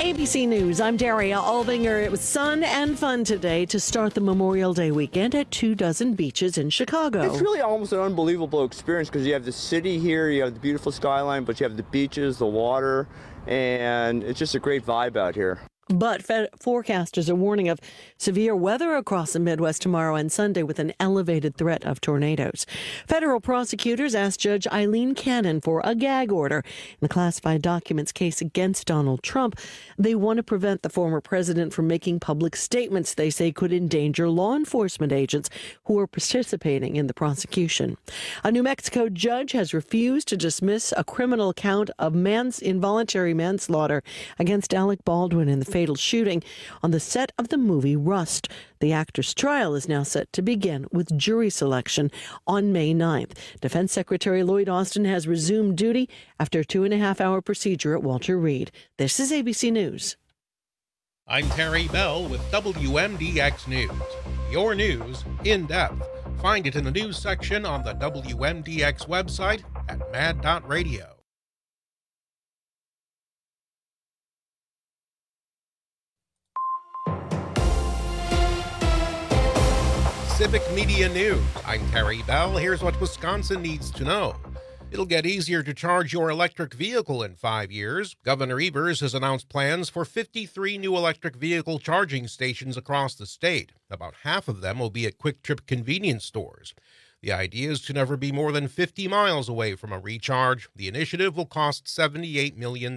ABC News, I'm Daria Albinger. It was sun and fun today to start the Memorial Day weekend at 24 beaches in Chicago. It's really almost an unbelievable experience because you have the city here, you have the beautiful skyline, but you have the beaches, the water, and it's just a great vibe out here. But forecasters are warning of severe weather across the Midwest tomorrow and Sunday with an elevated threat of tornadoes. Federal prosecutors asked Judge Eileen Cannon for a gag order in the classified documents case against Donald Trump. They want to prevent the former president from making public statements they say could endanger law enforcement agents who are participating in the prosecution. A New Mexico judge has refused to dismiss a criminal count of involuntary manslaughter against Alec Baldwin in the fatal shooting on the set of the movie Rust. The actor's trial is now set to begin with jury selection on May 9th. Defense Secretary Lloyd Austin has resumed duty after a 2.5-hour procedure at Walter Reed. This is ABC News. I'm Terry Bell with WMDX News. Your news in depth. Find it in the news section on the WMDX website at mad.radio. Civic Media News. I'm Terry Bell. Here's what Wisconsin needs to know. It'll get easier to charge your electric vehicle in 5 years. Governor Evers has announced plans for 53 new electric vehicle charging stations across the state. About half of them will be at Quick Trip convenience stores. The idea is to never be more than 50 miles away from a recharge. The initiative will cost $78 million.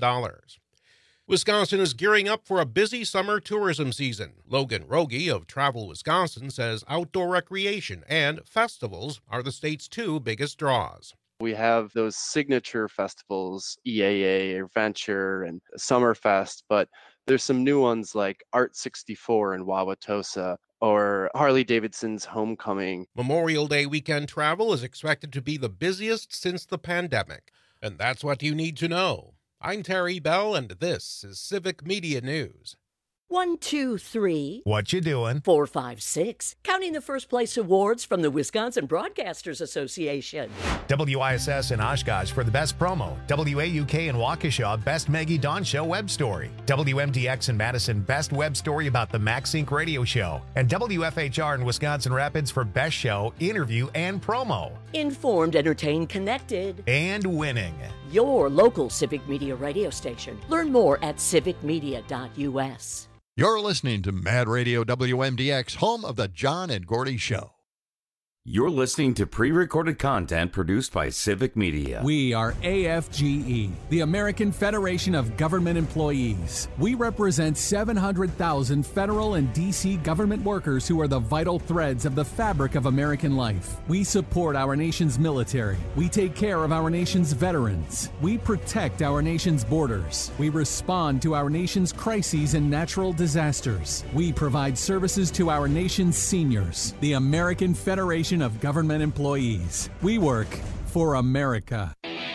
Wisconsin is gearing up for a busy summer tourism season. Logan Rogie of Travel Wisconsin says outdoor recreation and festivals are the state's two biggest draws. We have those signature festivals, EAA, Adventure, and Summerfest, but there's some new ones like Art 64 in Wauwatosa or Harley-Davidson's Homecoming. Memorial Day weekend travel is expected to be the busiest since the pandemic. And that's what you need to know. I'm Terry Bell, and this is Civic Media News. 1, 2, 3. What you doing? 4, 5, 6. Counting the first place awards from the Wisconsin Broadcasters Association. WISS in Oshkosh for the best promo. WAUK in Waukesha, best Maggie Dawn Show web story. WMDX in Madison, best web story about the MaxSync radio show. And WFHR in Wisconsin Rapids for best show, interview, and promo. Informed, entertained, connected. And winning. Your local Civic Media radio station. Learn more at civicmedia.us. You're listening to Mad Radio WMDX, home of the John and Gordy Show. You're listening to pre-recorded content produced by Civic Media. We are AFGE, the American Federation of Government Employees. We represent 700,000 federal and D.C. government workers who are the vital threads of the fabric of American life. We support our nation's military. We take care of our nation's veterans. We protect our nation's borders. We respond to our nation's crises and natural disasters. We provide services to our nation's seniors. The American Federation of Government Employees. We work for America.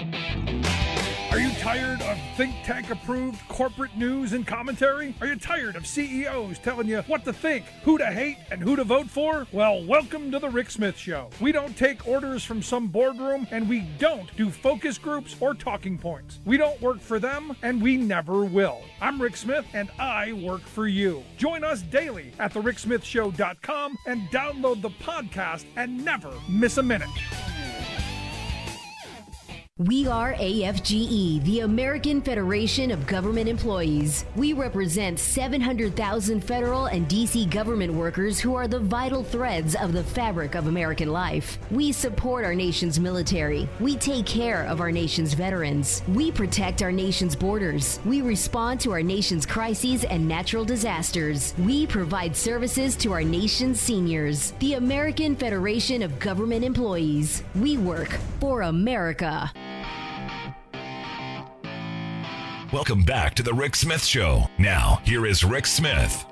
Are you tired of think tank approved corporate news and commentary? Are you tired of CEOs telling you what to think, who to hate, and who to vote for? Well, welcome to the Rick Smith Show. We don't take orders from some boardroom, and we don't do focus groups or talking points. We don't work for them, and we never will. I'm Rick Smith, and I work for you. Join us daily at thericksmithshow.com and download the podcast and never miss a minute. We are AFGE, the American Federation of Government Employees. We represent 700,000 federal and D.C. government workers who are the vital threads of the fabric of American life. We support our nation's military. We take care of our nation's veterans. We protect our nation's borders. We respond to our nation's crises and natural disasters. We provide services to our nation's seniors. The American Federation of Government Employees. We work for America. Welcome back to the Rick Smith Show. Now, here is Rick Smith.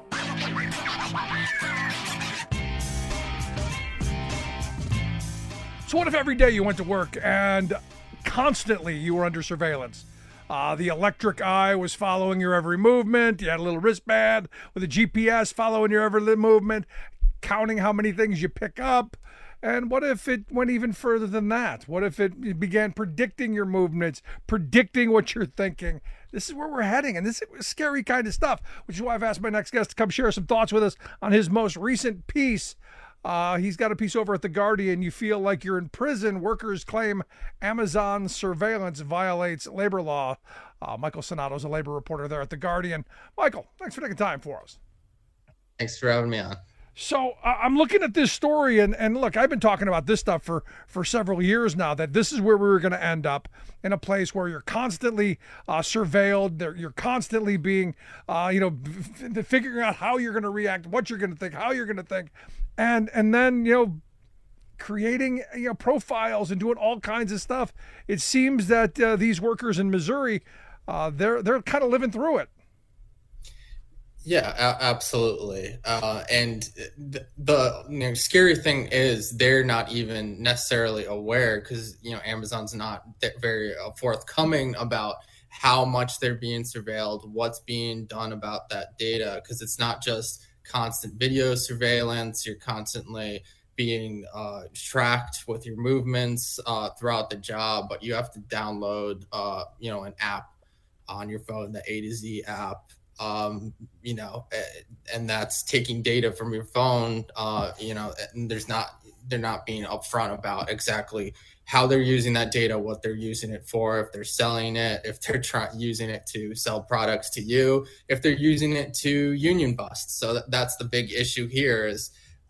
So what if every day you went to work and constantly you were under surveillance? The electric eye was following your every movement. You had a little wristband with a GPS following your every movement, counting how many things you pick up, And what if it went even further than that? What if it began predicting your movements, predicting what you're thinking? This is where we're heading, and this is scary kind of stuff, which is why I've asked my next guest to come share some thoughts with us on his most recent piece. He's got a piece over at The Guardian. You feel like you're in prison. Workers claim Amazon surveillance violates labor law. Michael Sonato is a labor reporter there at The Guardian. Michael, thanks for taking time for us. Thanks for having me on. So I'm looking at this story, and look, I've been talking about this stuff for several years now, that this is where we were going to end up, in a place where you're constantly surveilled. You're constantly being, figuring out how you're going to react, what you're going to think, how you're going to think, and then, creating profiles and doing all kinds of stuff. It seems that these workers in Missouri, they're kind of living through it. Yeah, absolutely. And the scary thing is they're not even necessarily aware, because Amazon's not very forthcoming about how much they're being surveilled, what's being done about that data, because it's not just constant video surveillance. You're constantly being tracked with your movements throughout the job, but you have to download an app on your phone, the A to Z app. And that's taking data from your phone, and they're not being upfront about exactly how they're using that data, what they're using it for, if they're selling it, if they're using it to sell products to you, if they're using it to union bust. So that's the big issue here is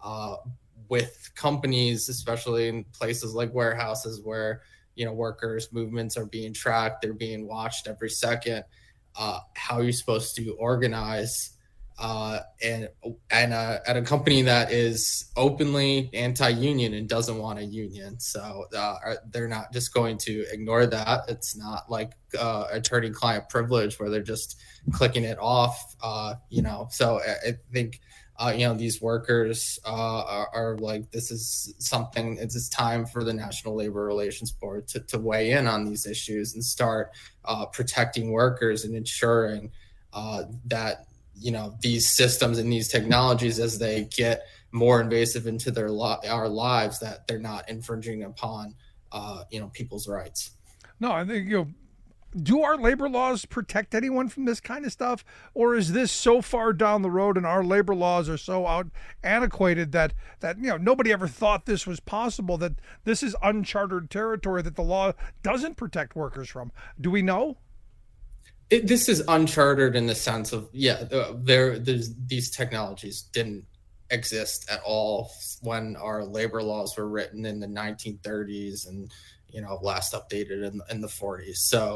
with companies, especially in places like warehouses where, workers' movements are being tracked, they're being watched every second. How are you supposed to organize and at a company that is openly anti-union and doesn't want a union? So they're not just going to ignore that. It's not like attorney-client privilege where they're just clicking it off. So I think these workers are like, this is something. It's time for the National Labor Relations Board to weigh in on these issues and start protecting workers and ensuring that these systems and these technologies, as they get more invasive into our lives, that they're not infringing upon people's rights. No, I think do our labor laws protect anyone from this kind of stuff? Or is this so far down the road and our labor laws are so antiquated that nobody ever thought this was possible, that this is uncharted territory that the law doesn't protect workers from? Do we know? This is uncharted in the sense of, these technologies didn't exist at all when our labor laws were written in the 1930s and last updated in the 40s. So,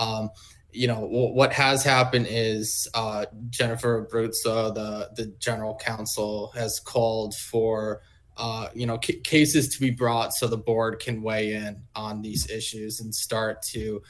what has happened is Jennifer Abruzzo, the general counsel, has called for, cases to be brought so the board can weigh in on these issues and start to,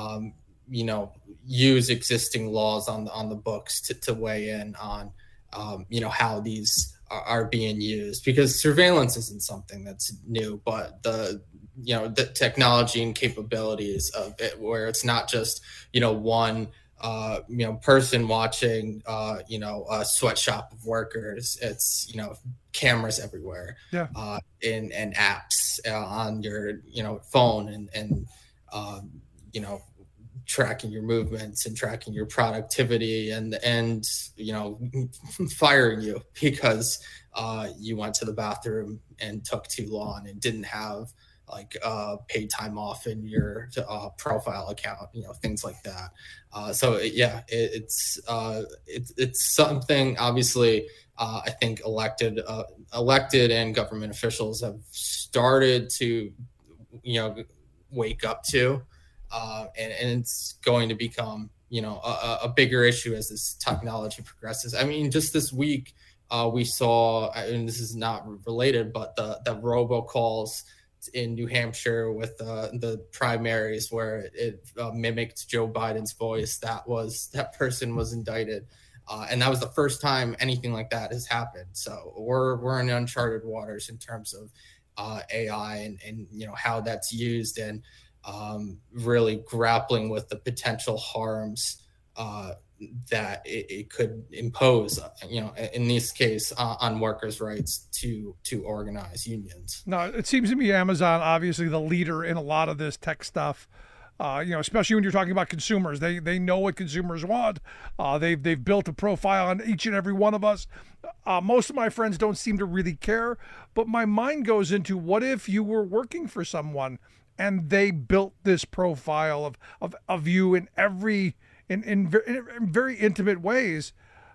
use existing laws on the books to weigh in on, how these are being used, because surveillance isn't something that's new, but the technology and capabilities of it, where it's not just, one, person watching, a sweatshop of workers. It's, cameras everywhere, and apps on your, phone and tracking your movements and tracking your productivity and firing you because you went to the bathroom and took too long and didn't have paid time off in your profile account, things like that. It's something, obviously, I think elected and government officials have started to, wake up to, and it's going to become, a bigger issue as this technology progresses. I mean, just this week, we saw, and this is not related, but the robocalls in New Hampshire with the primaries where it mimicked Joe Biden's voice. That person was indicted. And that was the first time anything like that has happened. So we're in uncharted waters in terms of AI and how that's used, and really grappling with the potential harms that it could impose, in this case, on workers' rights to organize unions. No, it seems to me Amazon, obviously the leader in a lot of this tech stuff. Especially when you're talking about consumers, they know what consumers want. They've built a profile on each and every one of us. Most of my friends don't seem to really care, but my mind goes into, what if you were working for someone and they built this profile of you in very intimate ways?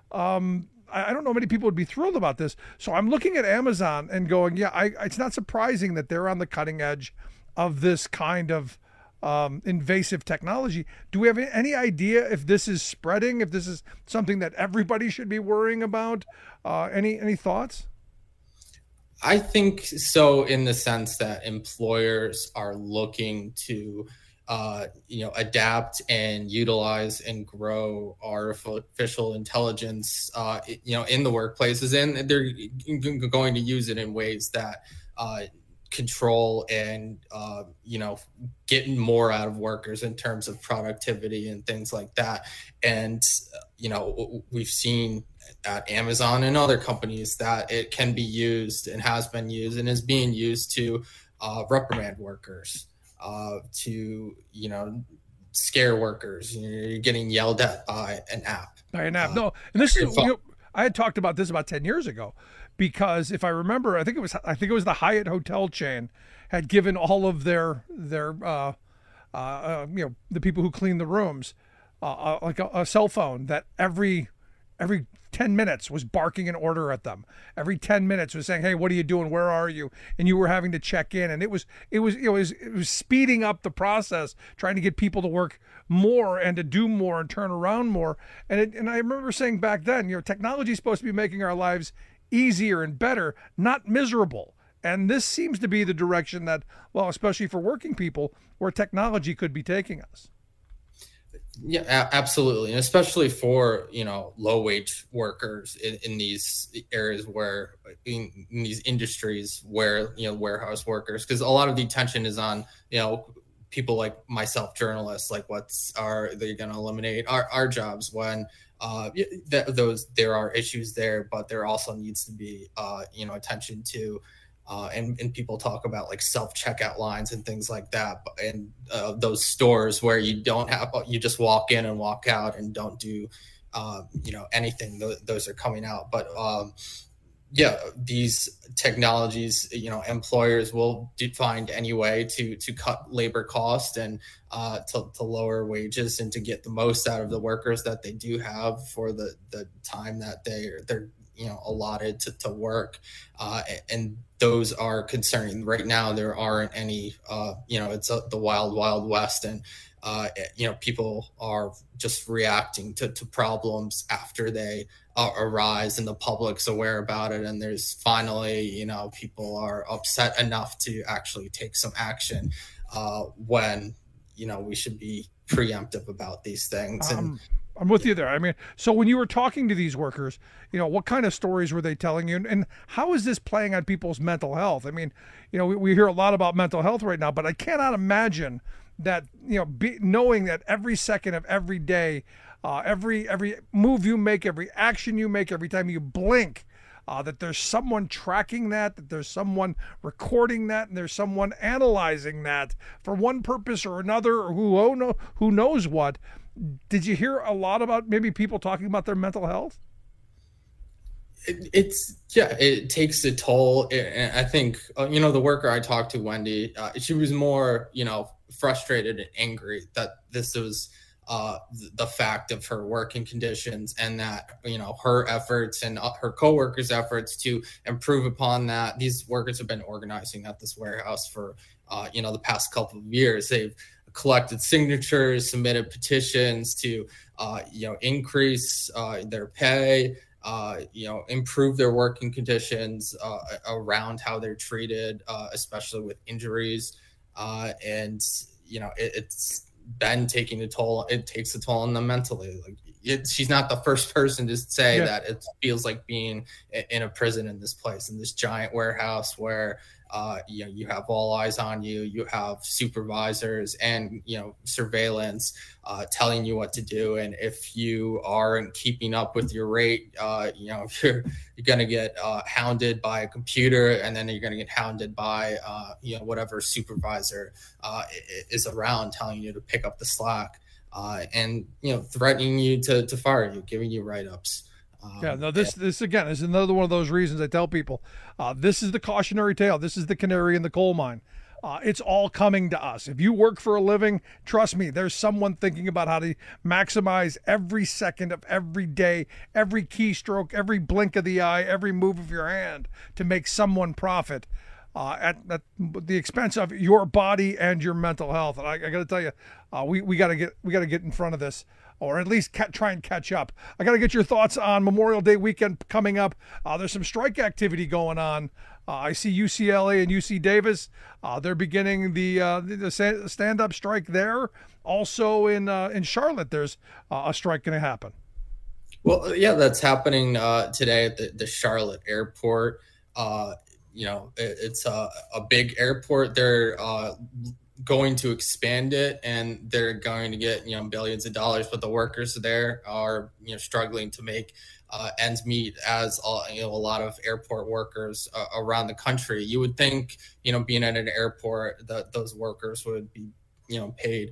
I don't know many people would be thrilled about this. So I'm looking at Amazon and going, it's not surprising that they're on the cutting edge of this kind of invasive technology. Do we have any idea if this is spreading, if this is something that everybody should be worrying about? Any thoughts? I think so, in the sense that employers are looking to adapt and utilize and grow artificial intelligence, in the workplaces, and they're going to use it in ways that control and getting more out of workers in terms of productivity and things like that. And we've seen at Amazon and other companies that it can be used and has been used and is being used to reprimand workers, to scare workers. You're getting yelled at by an app. No, and this is I had talked about this about 10 years ago, because if I remember, I think it was the Hyatt hotel chain had given all of their the people who clean the rooms like a cell phone that every 10 minutes was barking an order at them. Every 10 minutes was saying, "Hey, what are you doing? Where are you?" And you were having to check in, and it was speeding up the process, trying to get people to work more and to do more and turn around more. And I remember saying back then, technology is supposed to be making our lives easier and better, not miserable. And this seems to be the direction that, well, especially for working people, where technology could be taking us. Yeah, absolutely. And especially for, low wage workers in these areas in these industries where, warehouse workers, because a lot of the attention is on, people like myself, journalists, like are they going to eliminate our jobs when there are issues there, but there also needs to be, attention to, and people talk about like self-checkout lines and things like that, and those stores where you just walk in and walk out and don't do anything. Those are coming out, but these technologies, employers will find any way to cut labor cost and to lower wages and to get the most out of the workers that they do have for the time that they're allotted to work, and those are concerning. Right now there aren't any it's the wild west, and people are just reacting to problems after they arise and the public's aware about it, and there's finally people are upset enough to actually take some action when we should be preemptive about these things. And I'm with you there. I mean, so when you were talking to these workers, what kind of stories were they telling you? And how is this playing on people's mental health? I mean, we hear a lot about mental health right now, but I cannot imagine that, knowing that every second of every day, every move you make, every action you make, every time you blink, that there's someone tracking that there's someone recording that, and there's someone analyzing that for one purpose or another, or who knows what. Did you hear a lot about maybe people talking about their mental health? It takes a toll. And I think, the worker I talked to, Wendy, she was more, frustrated and angry that this was the fact of her working conditions, and that, her efforts and her coworkers' efforts to improve upon that. These workers have been organizing at this warehouse for, the past couple of years. They've collected signatures, submitted petitions to, increase their pay, improve their working conditions around how they're treated, especially with injuries. And, it's been taking a toll. It takes a toll on them mentally. She's not the first person to say that it feels like being in a prison in this place, in this giant warehouse where, You have all eyes on you. You have supervisors and, surveillance telling you what to do. And if you aren't keeping up with your rate, you're going to get hounded by a computer, and then you're going to get hounded by, whatever supervisor is around telling you to pick up the slack and, threatening you to fire you, giving you write-ups. This again is another one of those reasons I tell people, this is the cautionary tale. This is the canary in the coal mine. It's all coming to us. If you work for a living, trust me, there's someone thinking about how to maximize every second of every day, every keystroke, every blink of the eye, every move of your hand to make someone profit at the expense of your body and your mental health. And I got to tell you, we got to get in front of this, or at least try and catch up. I got to get your thoughts on Memorial Day weekend coming up. There's some strike activity going on. I see UCLA and UC Davis. They're beginning the stand-up strike there. Also in Charlotte, there's a strike going to happen. Well, yeah, that's happening today at the Charlotte airport. It's a big airport. They're going to expand it, and they're going to get billions of dollars, but the workers there are struggling to make ends meet, as a lot of airport workers around the country. You would think being at an airport that those workers would be paid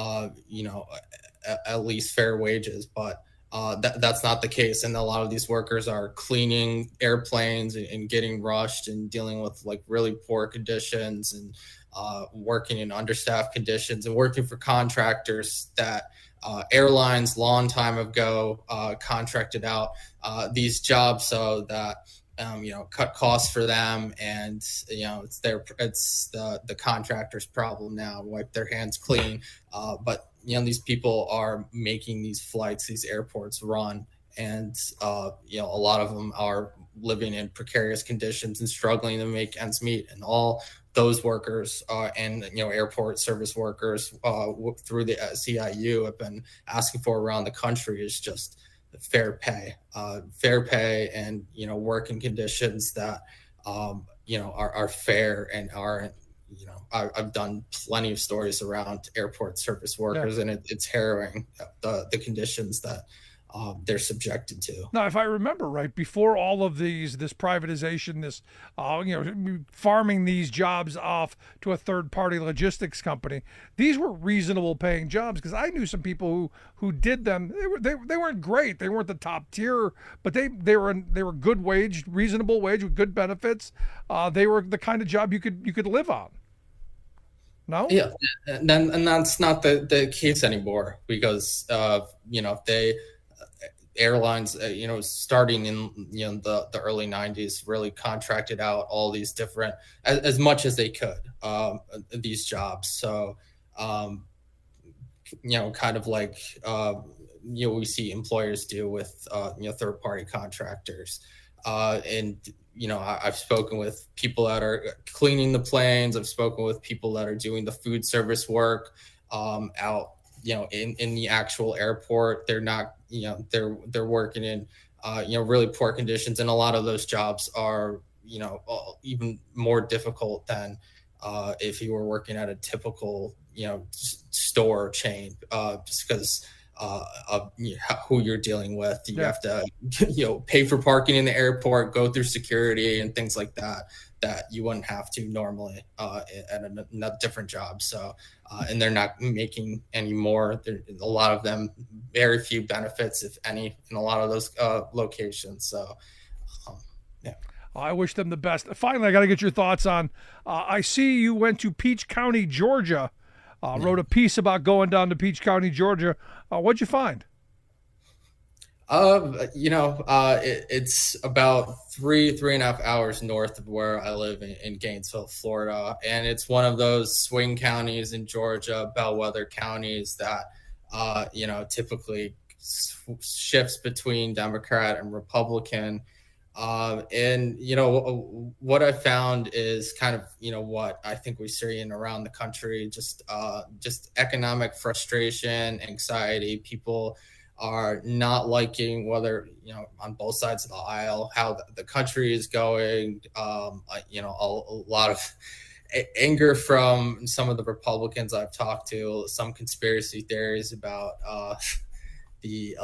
at least fair wages, but that's not the case. And a lot of these workers are cleaning airplanes and getting rushed and dealing with like really poor conditions and working in understaffed conditions and working for contractors that airlines long time ago contracted out these jobs so that cut costs for them, and it's the contractor's problem now, wipe their hands clean. But these people are making these flights, these airports run, and a lot of them are living in precarious conditions and struggling to make ends meet. And all those workers and airport service workers through the SEIU have been asking for around the country is just fair pay and working conditions that are fair and aren't. I've done plenty of stories around airport service workers, and it's harrowing the conditions that they're subjected to. Now, if I remember right, before all of this privatization, this farming these jobs off to a third-party logistics company, these were reasonable paying jobs, because I knew some people who did them. They weren't great. They weren't the top tier, but they were good wage, reasonable wage with good benefits. They were the kind of job you could live on. No? Yeah, and that's not the case anymore, because airlines, starting in the early 90s, really contracted out all these different, as much as they could, these jobs. So, kind of like we see employers do with third-party contractors, and I've spoken with people that are cleaning the planes. I've spoken with people that are doing the food service work out in the actual airport. They're not, they're working in, really poor conditions. And a lot of those jobs are, even more difficult than if you were working at a typical, store chain, just because of who you're dealing with. You have to, pay for parking in the airport, go through security and things like that you wouldn't have to normally at a different job. So, and they're not making any more. A lot of them, very few benefits, if any, in a lot of those locations. So, I wish them the best. Finally, I got to get your thoughts on, I see you went to Peach County, Georgia, wrote a piece about going down to Peach County, Georgia. What'd you find? It's about 3.5 hours north of where I live in Gainesville, Florida. And it's one of those swing counties in Georgia, bellwether counties that, typically shifts between Democrat and Republican. What I found is kind of, what I think we see in around the country, just economic frustration, anxiety, people are not liking, whether, on both sides of the aisle, how the country is going. A lot of anger from some of the Republicans I've talked to, some conspiracy theories about the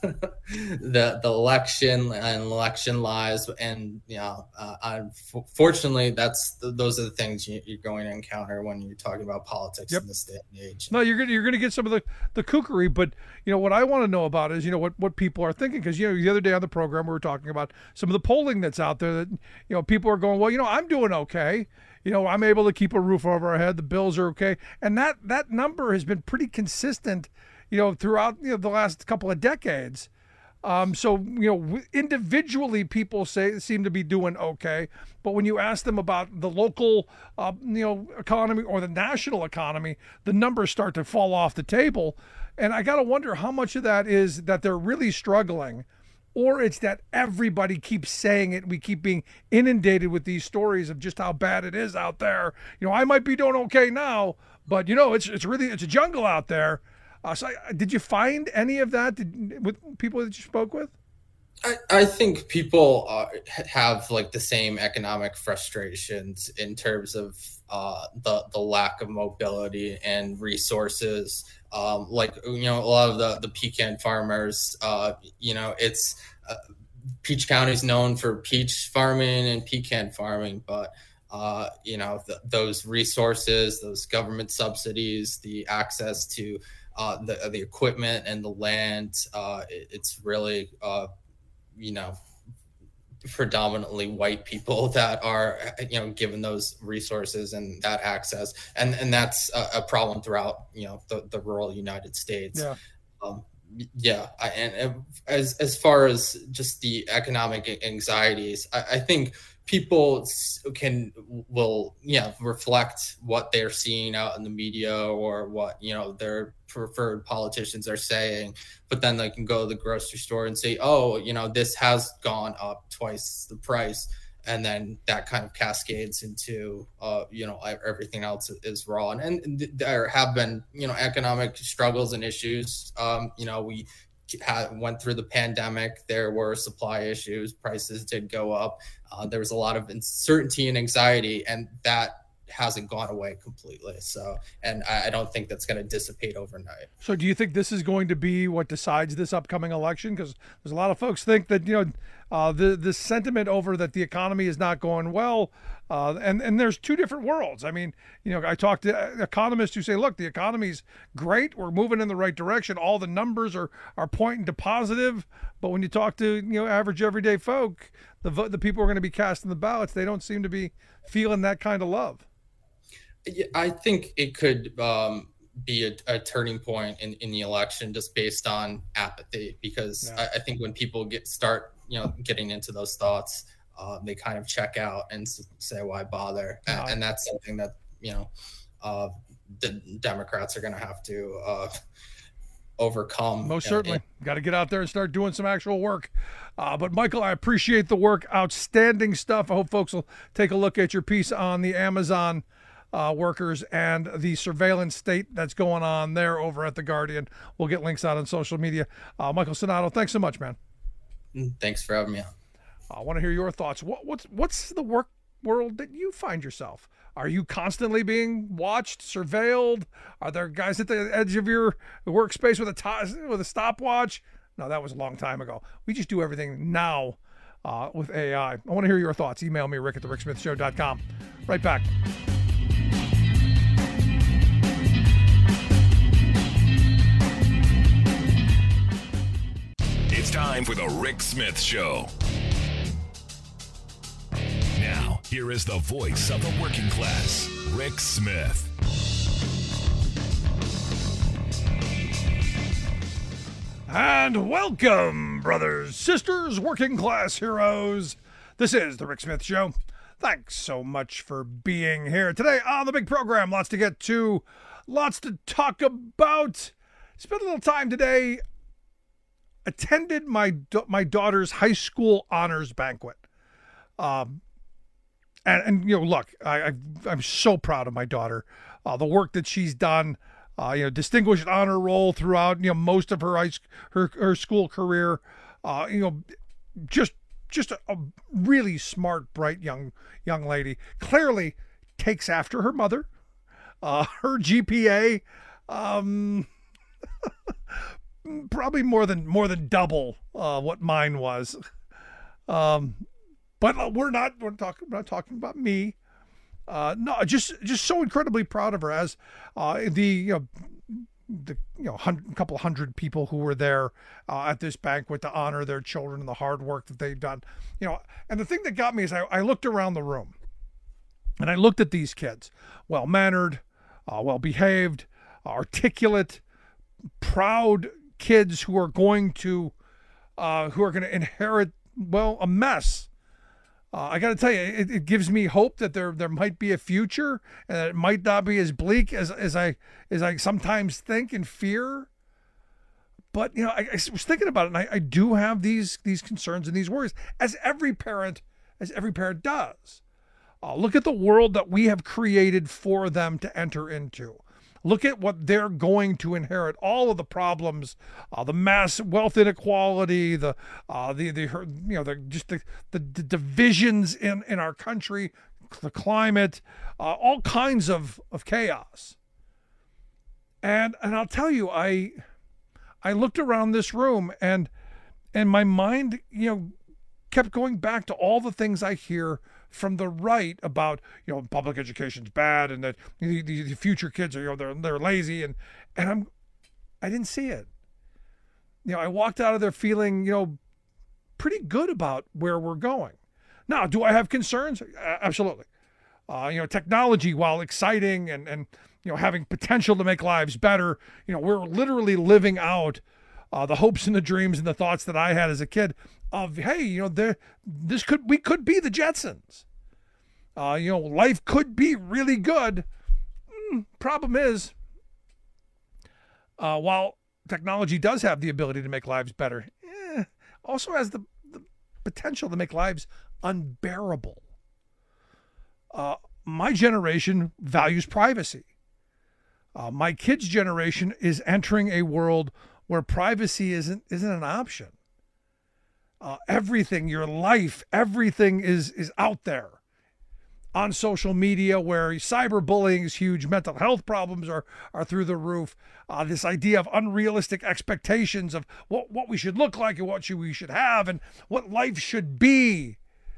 election and election lies, and unfortunately, those are the things you're going to encounter when you're talking about politics in this day and age. No, you're going to get some of the kookery, but what I want to know about is what people are thinking, because the other day on the program we were talking about some of the polling that's out there that people are going, well, I'm doing okay. I'm able to keep a roof over our head. The bills are okay, and that number has been pretty consistent throughout the last couple of decades. So individually people seem to be doing okay, but when you ask them about the local economy or the national economy, the numbers start to fall off the table. And I got to wonder how much of that is that they're really struggling, or it's that everybody keeps saying it. We keep being inundated with these stories of just how bad it is out there. I might be doing okay now, but it's a jungle out there. So did you find any of that with people that you spoke with? I think people have like the same economic frustrations in terms of the lack of mobility and resources. A lot of the pecan farmers, it's Peach County is known for peach farming and pecan farming, but those resources, those government subsidies, the access to the equipment and the land, it's really predominantly white people that are given those resources and that access, and that's a problem throughout the rural United States. And as far as just the economic anxieties, I think people will reflect what they're seeing out in the media or what their preferred politicians are saying, but then they can go to the grocery store and say, oh, this has gone up twice the price, and then that kind of cascades into everything else is wrong. And there have been economic struggles and issues. We went through the pandemic. There were supply issues. Prices did go up. There was a lot of uncertainty and anxiety, and that hasn't gone away completely. So, and I don't think that's going to dissipate overnight. So do you think this is going to be what decides this upcoming election? Because there's a lot of folks think that, the sentiment over that the economy is not going well. And there's two different worlds. I mean, I talk to economists who say, look, the economy's great. We're moving in the right direction. All the numbers are pointing to positive. But when you talk to, average everyday folk, the people who are going to be casting the ballots, they don't seem to be feeling that kind of love. I think it could be a turning point in the election just based on apathy, because I think when people start getting into those thoughts, they kind of check out and say, why bother? And that's something that the Democrats are going to have to overcome. Most certainly. Got to get out there and start doing some actual work. But Michael, I appreciate the work. Outstanding stuff. I hope folks will take a look at your piece on the Amazon workers and the surveillance state that's going on there over at The Guardian. We'll get links out on social media. Michael Sonato, thanks so much, man. Thanks for having me on. I want to hear your thoughts. What's the work world that you find yourself? Are you constantly being watched, surveilled? Are there guys at the edge of your workspace with a stopwatch? No, that was a long time ago. We just do everything now with AI. I want to hear your thoughts. Email me, rick@thericksmithshow.com. Right back. It's time for the Rick Smith Show. Now, here is the voice of the working class, Rick Smith. And welcome, brothers, sisters, working class heroes. This is the Rick Smith Show. Thanks so much for being here today on the big program. Lots to get to, lots to talk about. Spent a little time today. Attended my daughter's high school honors banquet. And look, I'm so proud of my daughter. The work that she's done, distinguished honor roll throughout, most of her school career. Just a really smart, bright young lady. Clearly takes after her mother. Her GPA, probably more than double what mine was. But we're not talking about me. No, just so incredibly proud of her, as the couple hundred people who were there at this banquet to honor their children and the hard work that they've done. And the thing that got me is I looked around the room and I looked at these kids, well-mannered, well-behaved, articulate, proud kids who are going to inherit, a mess. I got to tell you, it gives me hope that there might be a future, and that it might not be as bleak as I sometimes think and fear. But I was thinking about it, and I do have these concerns and these worries, as every parent does. Look at the world that we have created for them to enter into. Look at what they're going to inherit. All of the problems, the mass wealth inequality, the divisions in our country, the climate, all kinds of chaos. And I'll tell you, I looked around this room and my mind, kept going back to all the things I hear from the right about, public education's bad, and that the future kids are, they're lazy, and I didn't see it. I walked out of there feeling, pretty good about where we're going. Now, do I have concerns? Absolutely. Technology, while exciting and having potential to make lives better, we're literally living out the hopes and the dreams and the thoughts that I had as a kid of, hey, we could be the Jetsons. Life could be really good. Problem is, while technology does have the ability to make lives better, also has the potential to make lives unbearable. My generation values privacy. My kids' generation is entering a world where privacy isn't an option. Everything, your life, everything is out there on social media, where cyberbullying is huge, mental health problems are through the roof. This idea of unrealistic expectations of what we should look like and what we should have and what life should be.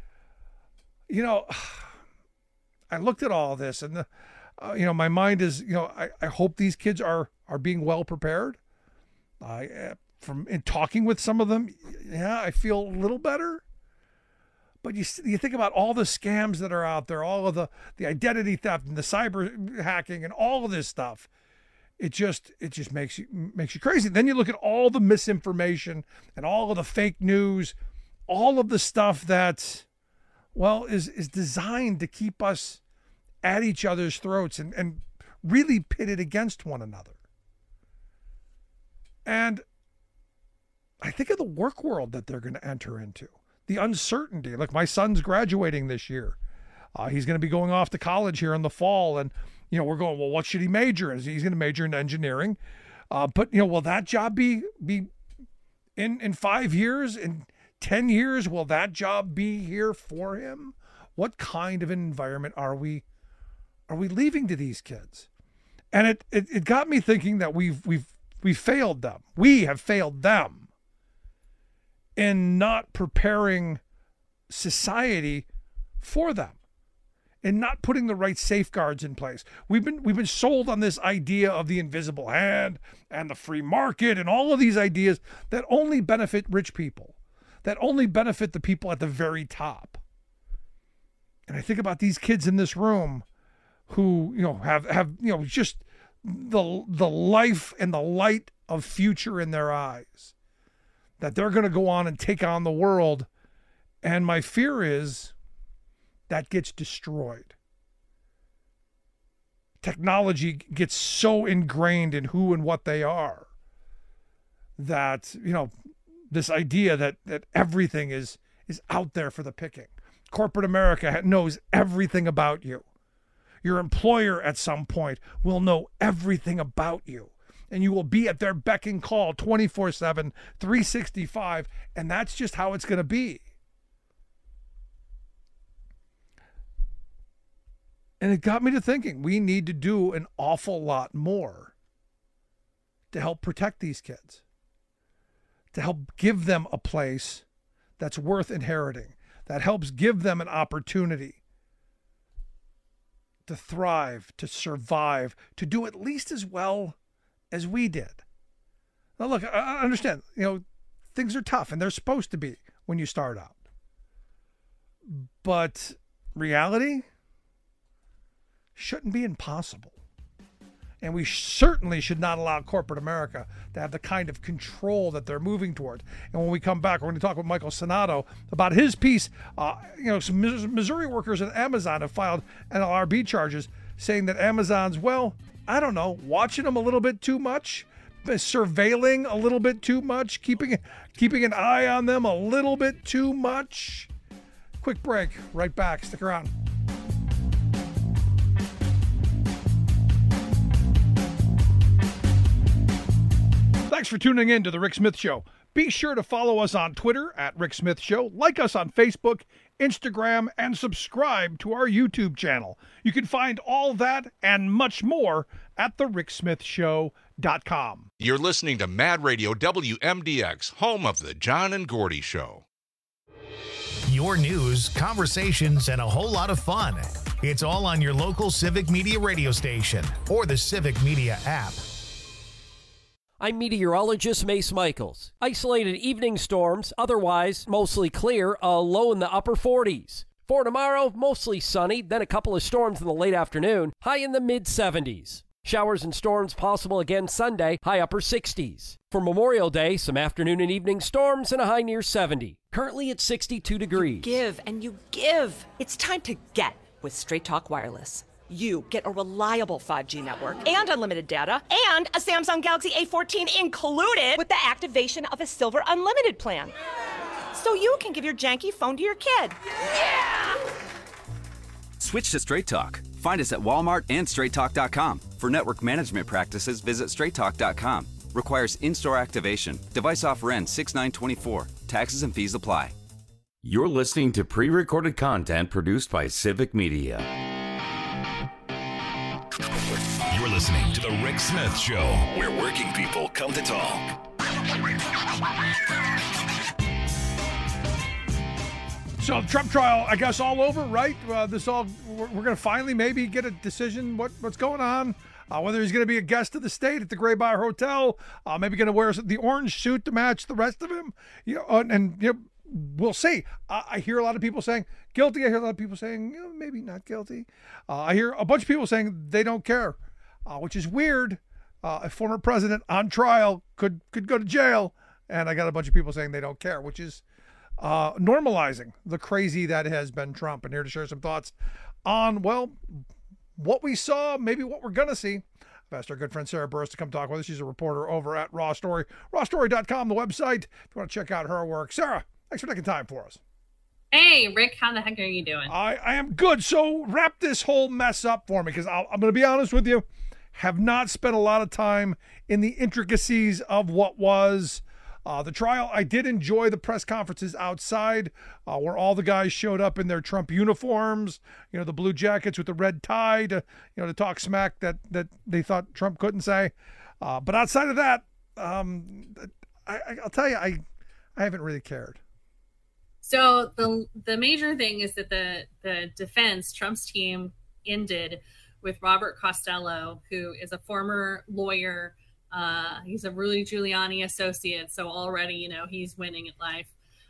I looked at all this, and my mind is, I hope these kids are being well prepared. From in talking with some of them, I feel a little better. But you think about all the scams that are out there, all of the identity theft and the cyber hacking and all of this stuff. It just makes you crazy. Then you look at all the misinformation and all of the fake news, all of the stuff that, is designed to keep us at each other's throats and really pitted against one another. And I think of the work world that they're going to enter into, the uncertainty. Like, my son's graduating this year. He's going to be going off to college here in the fall. And, we're going, well, what should he major in? He's going to major in engineering. But, will that job be in 5 years, in 10 years? Will that job be here for him? What kind of an environment are we leaving to these kids? And it got me thinking that we've failed them. We have failed them in not preparing society for them, and not putting the right safeguards in place. We've been sold on this idea of the invisible hand and the free market and all of these ideas that only benefit rich people, that only benefit the people at the very top. And I think about these kids in this room who, have just the life and the light of future in their eyes, that they're going to go on and take on the world. And my fear is that gets destroyed. Technology gets so ingrained in who and what they are that, this idea that everything is out there for the picking. Corporate America knows everything about you. Your employer at some point will know everything about you, and you will be at their beck and call 24/7, 365, and that's just how it's going to be. And it got me to thinking, we need to do an awful lot more to help protect these kids, to help give them a place that's worth inheriting, that helps give them an opportunity to thrive, to survive, to do at least as well as we did. Now, look, I understand, things are tough, and they're supposed to be when you start out. But reality shouldn't be impossible. And we certainly should not allow corporate America to have the kind of control that they're moving toward. And when we come back, we're going to talk with Michael Sonato about his piece. Some Missouri workers at Amazon have filed NLRB charges saying that Amazon's, watching them a little bit too much, surveilling a little bit too much, keeping an eye on them a little bit too much. Quick break. Right back. Stick around. Thanks for tuning in to The Rick Smith Show. Be sure to follow us on Twitter at Rick Smith Show, like us on Facebook, Instagram, and subscribe to our YouTube channel. You can find all that and much more at thericksmithshow.com. You're listening to Mad Radio WMDX, home of the John and Gordy Show. Your news, conversations, and a whole lot of fun. It's all on your local Civic Media radio station or the Civic Media app. I'm meteorologist Mace Michaels. Isolated evening storms, otherwise mostly clear, a low in the upper 40s. For tomorrow, mostly sunny, then a couple of storms in the late afternoon, high in the mid-70s. Showers and storms possible again Sunday, high upper 60s. For Memorial Day, some afternoon and evening storms and a high near 70. Currently at 62 degrees. You give and you give. It's time to get with Straight Talk Wireless. You get a reliable 5G network and unlimited data and a Samsung Galaxy A14 included with the activation of a Silver Unlimited plan. So you can give your janky phone to your kid. Yeah! Switch to Straight Talk. Find us at Walmart and StraightTalk.com. For network management practices, visit StraightTalk.com. Requires in-store activation. Device offer ends 6/9/24. Taxes and fees apply. You're listening to pre-recorded content produced by Civic Media. You're listening to The Rick Smith Show, where working people come to talk. So the Trump trial, I guess, all over, right? We're going to finally maybe get a decision what's going on. Whether he's going to be a guest of the state at the Graybar Hotel, maybe going to wear the orange suit to match the rest of him. We'll see. I hear a lot of people saying guilty. I hear a lot of people saying maybe not guilty. I hear a bunch of people saying they don't care, which is weird. A former president on trial could go to jail, and I got a bunch of people saying they don't care, which is normalizing the crazy that has been Trump. And here to share some thoughts on, what we saw, maybe what we're going to see. I've asked our good friend Sarah Burris to come talk with us. She's a reporter over at Raw Story, rawstory.com, the website, if you want to check out her work. Sarah, thanks for taking time for us. Hey, Rick, how the heck are you doing? I am good. So wrap this whole mess up for me, because I'm going to be honest with you, have not spent a lot of time in the intricacies of what was the trial. I did enjoy the press conferences outside where all the guys showed up in their Trump uniforms, the blue jackets with the red tie to talk smack that they thought Trump couldn't say. But outside of that, I'll tell you, I haven't really cared. So the major thing is that the defense, Trump's team, ended with Robert Costello, who is a former lawyer. He's a Rudy Giuliani associate, so already, he's winning at life.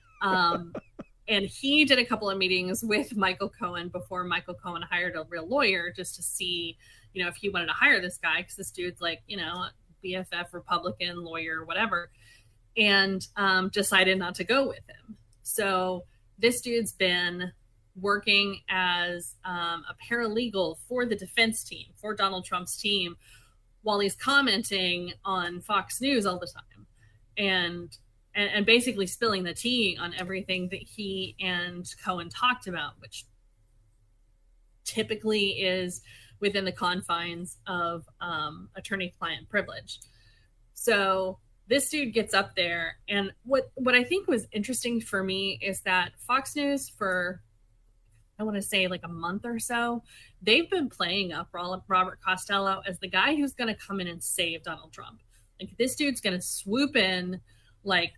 And he did a couple of meetings with Michael Cohen before Michael Cohen hired a real lawyer, just to see, if he wanted to hire this guy, because this dude's like, BFF Republican lawyer, whatever, and decided not to go with him. So this dude's been working as a paralegal for the defense team, for Donald Trump's team, while he's commenting on Fox News all the time, and basically spilling the tea on everything that he and Cohen talked about, which typically is within the confines of attorney-client privilege. So this dude gets up there, and what I think was interesting for me is that Fox News, for I want to say like a month or so, they've been playing up Robert Costello as the guy who's going to come in and save Donald Trump. Like, this dude's going to swoop in like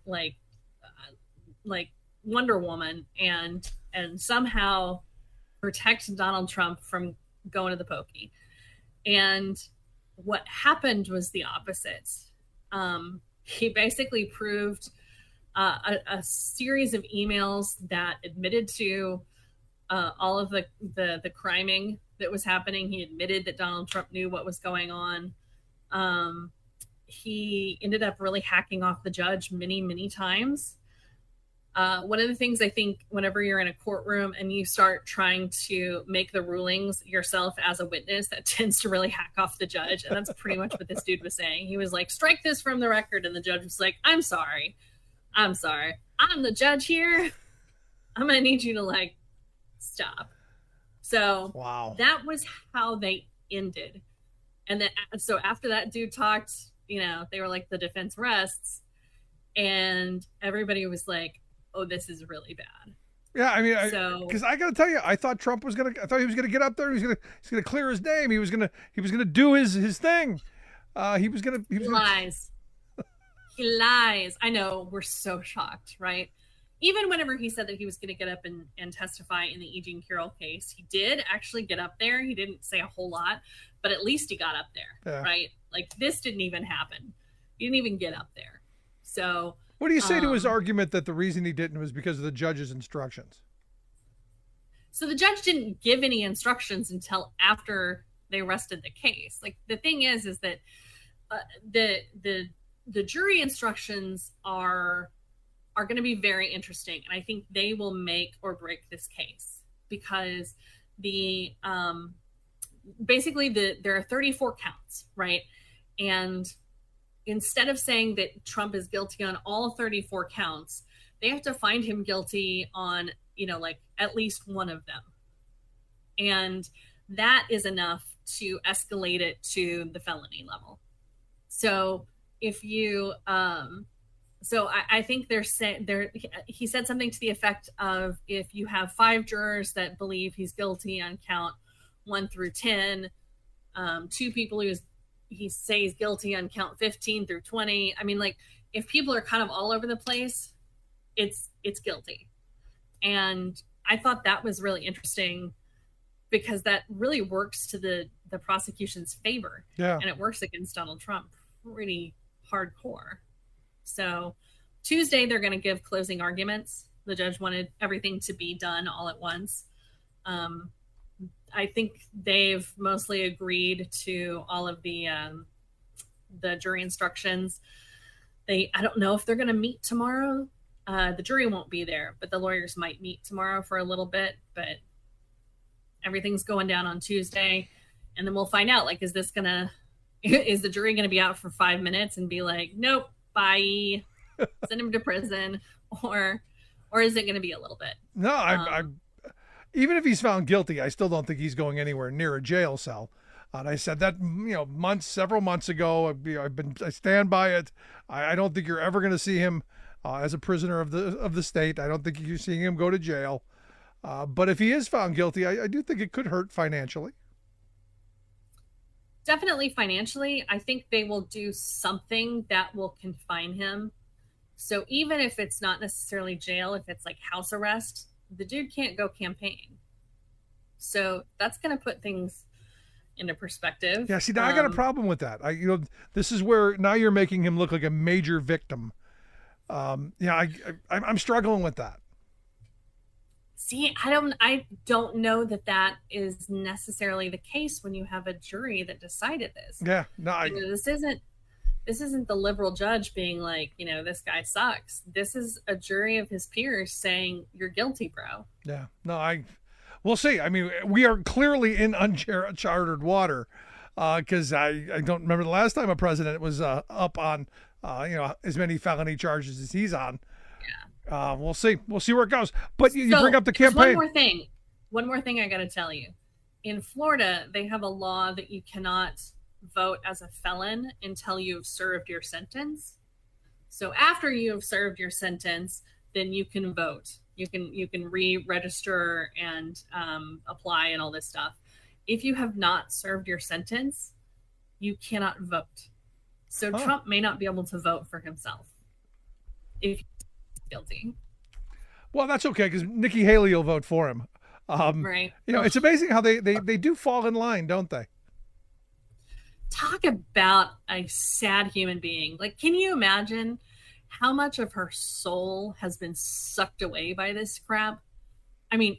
Wonder Woman and somehow protect Donald Trump from going to the pokey. And what happened was the opposite. He basically proved a series of emails that admitted to all of the criming that was happening. He admitted that Donald Trump knew what was going on. He ended up really hacking off the judge many, many times. One of the things I think whenever you're in a courtroom and you start trying to make the rulings yourself as a witness, that tends to really hack off the judge. And that's pretty much what this dude was saying. He was like, strike this from the record. And the judge was like, I'm sorry. I'm the judge here. I'm going to need you to like stop. So wow, that was how they ended. And then, so after that dude talked, you know, they were like, the defense rests, and everybody was like, oh, this is really bad. Yeah, I mean, because I got to tell you, I thought he was gonna get up there. He's gonna clear his name. He was gonna do his thing. He lies. He lies. I know, we're so shocked, right? Even whenever he said that he was going to get up and testify in the E. Jean Carroll case, he did actually get up there. He didn't say a whole lot, but at least he got up there, right? Like, this didn't even happen. He didn't even get up there. So what do you say to his argument that the reason he didn't was because of the judge's instructions? So the judge didn't give any instructions until after they rested the case. Like, the thing is that the jury instructions are going to be very interesting, and I think they will make or break this case, because basically there are 34 counts, right? And instead of saying that Trump is guilty on all 34 counts, they have to find him guilty on, you know, like at least one of them. And that is enough to escalate it to the felony level. So if you, I think he said something to the effect of, if you have 5 jurors that believe he's guilty on count 1 through 10, 2 people he says guilty on count 15 through 20. I mean, like, if people are kind of all over the place, it's guilty. And I thought that was really interesting, because that really works to the prosecution's favor. Yeah. And it works against Donald Trump pretty hardcore. So Tuesday, they're going to give closing arguments. The judge wanted everything to be done all at once. I think they've mostly agreed to all of the jury instructions. I don't know if they're going to meet tomorrow. The jury won't be there, but the lawyers might meet tomorrow for a little bit. But everything's going down on Tuesday, and then we'll find out. Like, is the jury going to be out for 5 minutes and be like, nope, bye, send him to prison, or is it going to be a little bit? No, I even if he's found guilty, I still don't think he's going anywhere near a jail cell. And I said that, you know, several months ago. I stand by it. I don't think you're ever going to see him as a prisoner of the state. I don't think you're seeing him go to jail. But if he is found guilty, I do think it could hurt financially. Definitely financially. I think they will do something that will confine him. So even if it's not necessarily jail, if it's like house arrest, the dude can't go campaign. So that's going to put things into perspective. Yeah, see, now I got a problem with that. This is where now you're making him look like a major victim. I'm struggling with that. See, I don't know that is necessarily the case when you have a jury that decided this. Yeah, no, this isn't the liberal judge being like, you know, this guy sucks. This is a jury of his peers saying, you're guilty, bro. Yeah, no, we'll see. I mean, we are clearly in uncharted water, because I don't remember the last time a president was up on, as many felony charges as he's on. Yeah. We'll see. We'll see where it goes. But you bring up the campaign. One more thing I got to tell you. in Florida, they have a law that you cannot vote as a felon until you've served your sentence. So after you have served your sentence, then you can vote. You can re-register and apply and all this stuff. If you have not served your sentence, you cannot vote. So Trump may not be able to vote for himself if he's guilty. Well, that's okay, because Nikki Haley will vote for him. Right. It's amazing how they do fall in line, don't they? Talk about a sad human being. Like, can you imagine how much of her soul has been sucked away by this crap? I mean,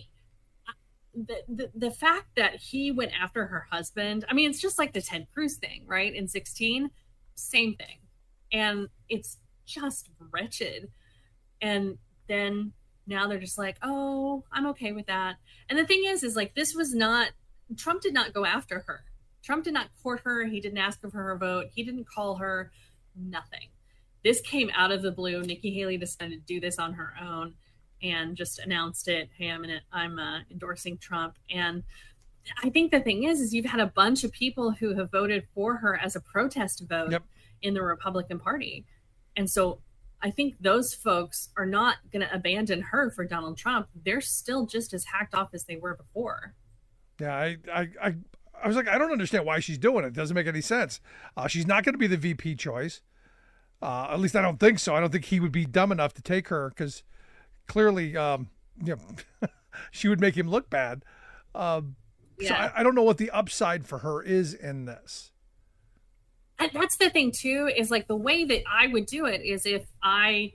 the fact that he went after her husband, I mean, it's just like the Ted Cruz thing, right? In 2016, same thing. And it's just wretched. And then now they're just like, oh, I'm okay with that. And the thing is like, this was not, Trump did not go after her. Trump did not court her. He didn't ask for her vote. He didn't call her, nothing. This came out of the blue. Nikki Haley decided to do this on her own and just announced it. Hey, I'm endorsing Trump. And I think the thing is you've had a bunch of people who have voted for her as a protest vote in the Republican Party. And so I think those folks are not going to abandon her for Donald Trump. They're still just as hacked off as they were before. Yeah, I was like, I don't understand why she's doing it. It doesn't make any sense. She's not going to be the VP choice. At least I don't think so. I don't think he would be dumb enough to take her, because clearly, she would make him look bad. So I don't know what the upside for her is in this. And that's the thing too, is like the way that I would do it is if I,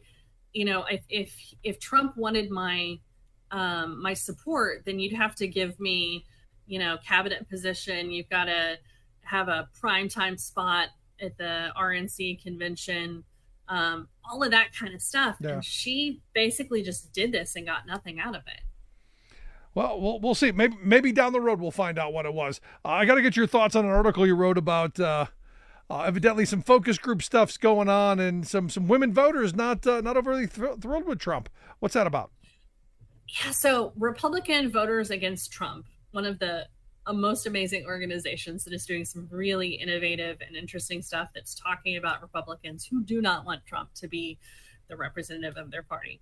if Trump wanted my my support, then you'd have to give me, cabinet position. You've got to have a primetime spot at the RNC convention, all of that kind of stuff. Yeah. And she basically just did this and got nothing out of it. Well, we'll see. Maybe down the road we'll find out what it was. I got to get your thoughts on an article you wrote about evidently some focus group stuff's going on and some women voters not overly thrilled with Trump. What's that about? Yeah, so Republican Voters Against Trump, one of the most amazing organizations that is doing some really innovative and interesting stuff that's talking about Republicans who do not want Trump to be the representative of their party.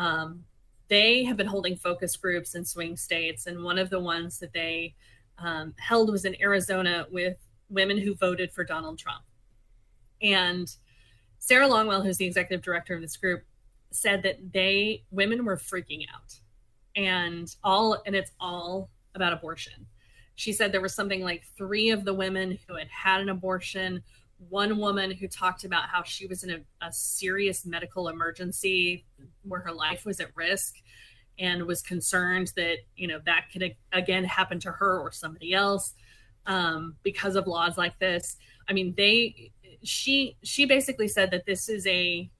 They have been holding focus groups in swing states, and one of the ones that they held was in Arizona with women who voted for Donald Trump. And Sarah Longwell, who's the executive director of this group, said that women were freaking out, and it's all about abortion. She said there was something like 3 of the women who had an abortion, one woman who talked about how she was in a serious medical emergency where her life was at risk and was concerned that, that could again happen to her or somebody else because of laws like this. I mean, she basically said that this is the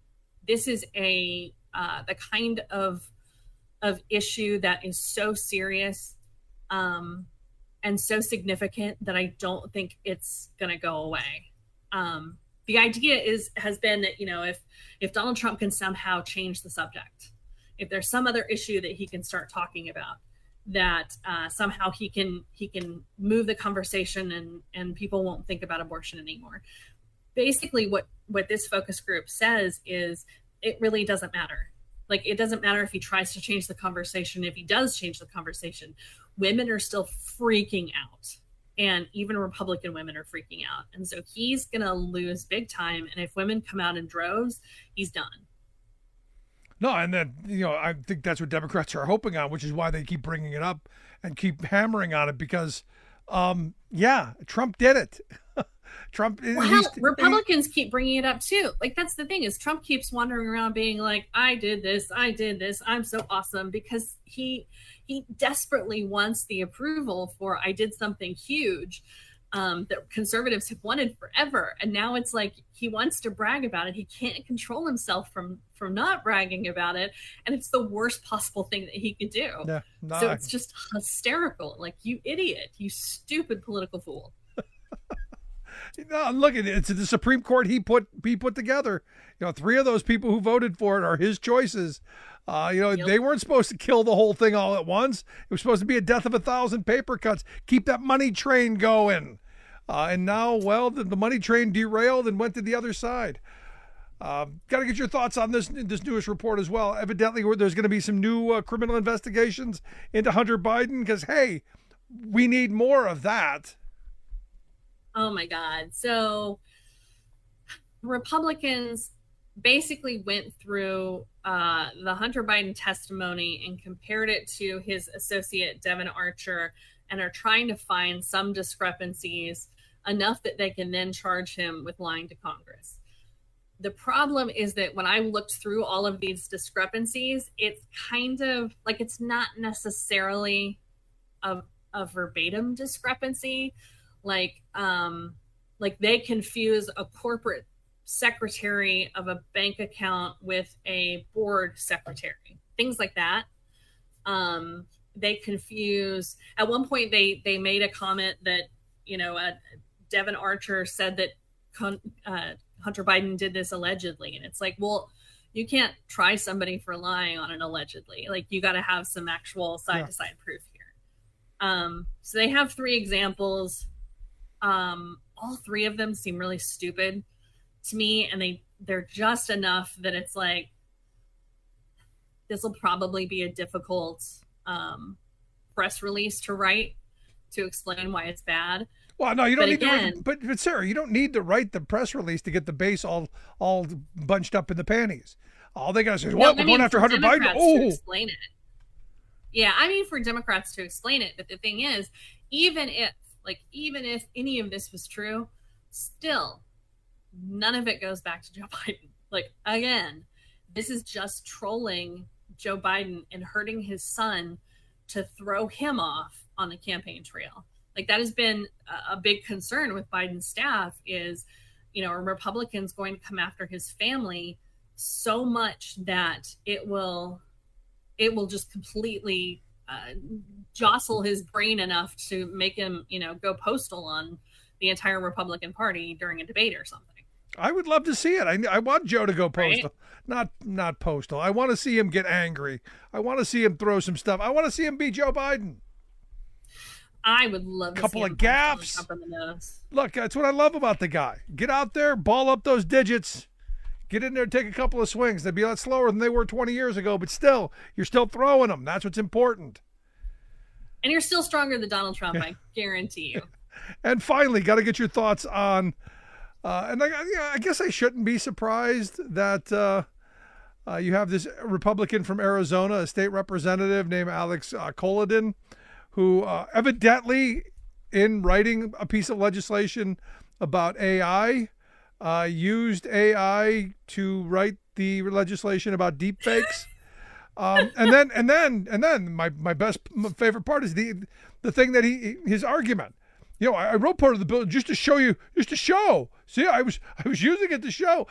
kind of issue that is so serious and so significant that I don't think it's going to go away. The idea has been that, if Donald Trump can somehow change the subject, if there's some other issue that he can start talking about, that somehow he can move the conversation and people won't think about abortion anymore. Basically what this focus group says is it really doesn't matter. Like, it doesn't matter if he tries to change the conversation. If he does change the conversation, women are still freaking out. And even Republican women are freaking out. And so he's going to lose big time. And if women come out in droves, he's done. No, and then, I think that's what Democrats are hoping on, which is why they keep bringing it up and keep hammering on it because, Trump did it. Republicans keep bringing it up too. Like, that's the thing is Trump keeps wandering around being like, I did this, I'm so awesome, because he desperately wants the approval for I did something huge that conservatives have wanted forever. And now it's like he wants to brag about it. He can't control himself from not bragging about it. And it's the worst possible thing that he could do. Yeah, so it's just hysterical. Like, you idiot, you stupid political fool. No, look, it's the Supreme Court he put together. 3 of those people who voted for it are his choices. They weren't supposed to kill the whole thing all at once. It was supposed to be a death of 1,000 paper cuts. Keep that money train going. And now, well, the money train derailed and went to the other side. Got to get your thoughts on this newest report as well. Evidently, there's going to be some new criminal investigations into Hunter Biden because, hey, we need more of that. Oh, my God. So Republicans basically went through the Hunter Biden testimony and compared it to his associate, Devin Archer, and are trying to find some discrepancies enough that they can then charge him with lying to Congress. The problem is that when I looked through all of these discrepancies, it's kind of like it's not necessarily a verbatim discrepancy. Like they confuse a corporate secretary of a bank account with a board secretary, things like that. They confuse. At one point, they made a comment that Devin Archer said that Hunter Biden did this allegedly, and it's like, well, you can't try somebody for lying on an allegedly. Like, you got to have some actual side-to-side proof here. So they have 3 examples. All 3 of them seem really stupid to me, and they're just enough that it's like, this will probably be a difficult press release to write to explain why it's bad. Well, no, you don't need to. But Sarah, you don't need to write the press release to get the base all bunched up in the panties. All they got to say is, "What, we're going after Hunter Biden?" To explain it. Yeah, I mean, for Democrats to explain it. But the thing is, even if any of this was true, still none of it goes back to Joe Biden. Like, again, this is just trolling Joe Biden and hurting his son to throw him off on the campaign trail. Like, that has been a big concern with Biden's staff is, are Republicans going to come after his family so much that it will just completely jostle his brain enough to make him, go postal on the entire Republican Party during a debate or something. I would love to see it. I want Joe to go postal, right? Not postal. I want to see him get angry. I want to see him throw some stuff. I want to see him beat Joe Biden. I would love to couple see of gaps. Trump in the nose. Look, that's what I love about the guy. Get out there, ball up those digits, get in there, take a couple of swings. They'd be a lot slower than they were 20 years ago, but still, you're still throwing them. That's what's important. And you're still stronger than Donald Trump, I guarantee you. And finally, got to get your thoughts on, and I guess I shouldn't be surprised that you have this Republican from Arizona, a state representative named Alex Kolodin, who evidently, in writing a piece of legislation about AI, used AI to write the legislation about deepfakes. And then my favorite part is the thing that his argument. I wrote part of the bill just to show. See, I was using it to show.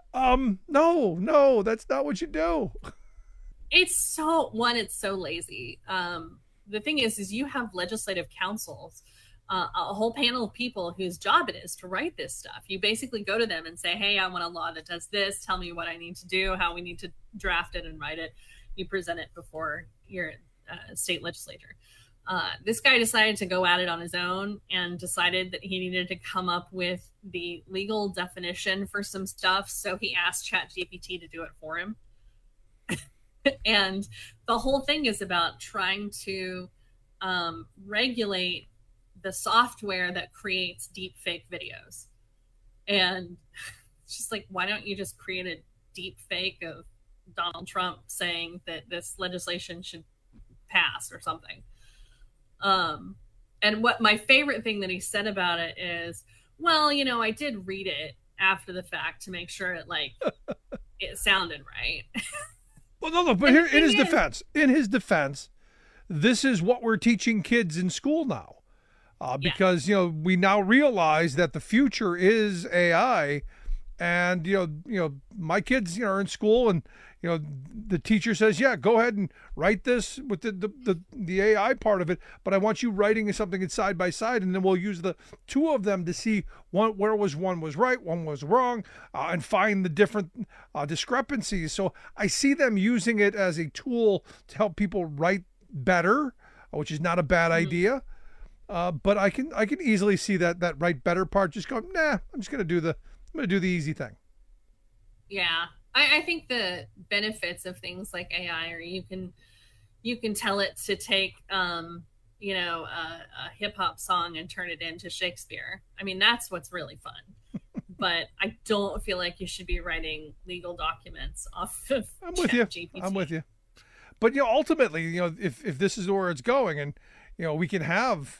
No, that's not what you do. It's so lazy. The thing is you have legislative councils, a whole panel of people whose job it is to write this stuff. You basically go to them and say, hey, I want a law that does this. Tell me what I need to do, how we need to draft it and write it. You present it before your state legislature. This guy decided to go at it on his own and decided that he needed to come up with the legal definition for some stuff. So he asked ChatGPT to do it for him. And the whole thing is about trying to regulate the software that creates deep fake videos. And it's just like, why don't you just create a deep fake of Donald Trump saying that this legislation should pass or something? And what my favorite thing that he said about it is, well, I did read it after the fact to make sure it sounded right. Well, no, but here in his defense, this is what we're teaching kids in school now, because we now realize that the future is AI, And, my kids, are in school, and, the teacher says, yeah, go ahead and write this with the AI part of it, but I want you writing something side by side, and then we'll use the two of them to see one was right, one was wrong, and find the different discrepancies. So I see them using it as a tool to help people write better, which is not a bad idea. But I can easily see that write better part just going, nah, I'm just going to do the easy thing. Yeah. I think the benefits of things like AI, or you can tell it to take, a hip hop song and turn it into Shakespeare. I mean, that's what's really fun. But I don't feel like you should be writing legal documents off of ChatGPT. I'm with you. But, ultimately, if this is where it's going, and, we can have,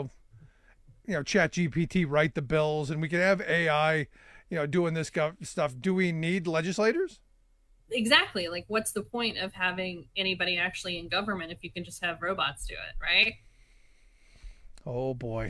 ChatGPT write the bills, and we can have AI, doing this stuff. Do we need legislators? Exactly. Like, what's the point of having anybody actually in government if you can just have robots do it, right? Oh boy.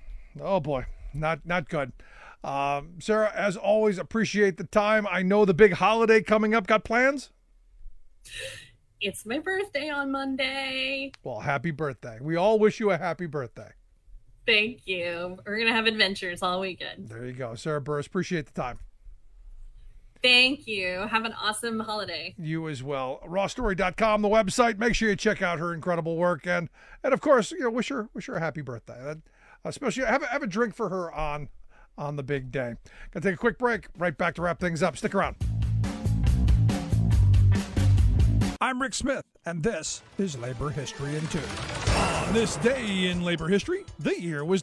Not good. Sarah, as always, appreciate the time. I know the big holiday coming up. Got plans? It's my birthday on Monday. Well, happy birthday. We all wish you a happy birthday. Thank you. We're going to have adventures all weekend. There you go. Sarah Burris, appreciate the time. Thank you. Have an awesome holiday. You as well. Rawstory.com, the website. Make sure you check out her incredible work. And of course, wish her a happy birthday. Especially have a drink for her on the big day. Gonna take a quick break. Right back to wrap things up. Stick around. I'm Rick Smith, and this is Labor History in 2. On this day in labor history, the year was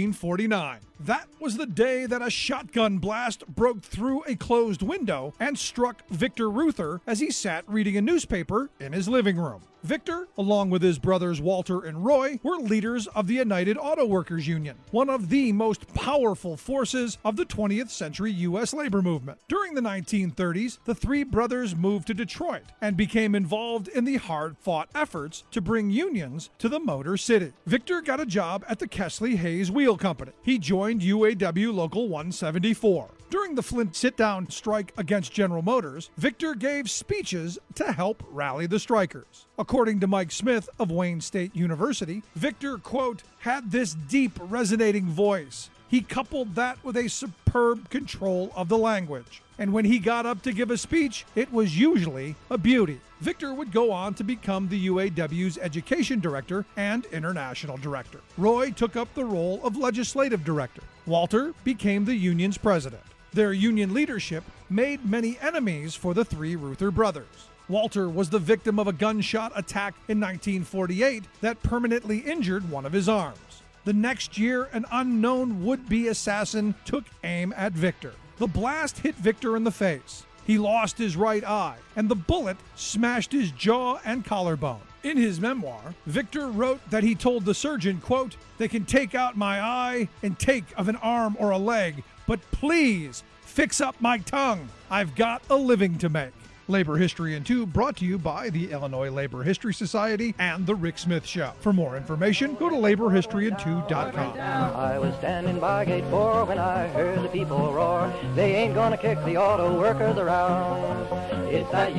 1949. That was the day that a shotgun blast broke through a closed window and struck Victor Reuther as he sat reading a newspaper in his living room. Victor, along with his brothers Walter and Roy, were leaders of the United Auto Workers Union, one of the most powerful forces of the 20th century U.S. labor movement. During the 1930s, the three brothers moved to Detroit and became involved in the hard-fought efforts to bring unions to the Motor City. Victor got a job at the Kesley Hayes Wheel Company. He joined UAW Local 174. During the Flint sit-down strike against General Motors, Victor gave speeches to help rally the strikers. According to Mike Smith of Wayne State University, Victor, quote, had this deep resonating voice. He coupled that with a superb control of the language. And when he got up to give a speech, it was usually a beauty. Victor would go on to become the UAW's education director and international director. Roy took up the role of legislative director. Walter became the union's president. Their union leadership made many enemies for the three Reuther brothers. Walter was the victim of a gunshot attack in 1948 that permanently injured one of his arms. The next year, an unknown would-be assassin took aim at Victor. The blast hit Victor in the face. He lost his right eye, and the bullet smashed his jaw and collarbone. In his memoir, Victor wrote that he told the surgeon, quote, "They can take out my eye and take of an arm or a leg, but please fix up my tongue. I've got a living to make." Labor History in 2 brought to you by the Illinois Labor History Society and The Rick Smith Show. For more information, go to laborhistoryin2.com. I was standing by gate 4 when I heard the people roar. They ain't gonna kick the auto workers around. It's that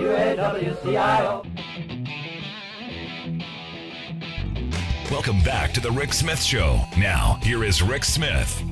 UAW-CIO. Welcome back to the Rick Smith Show. Now, here is Rick Smith.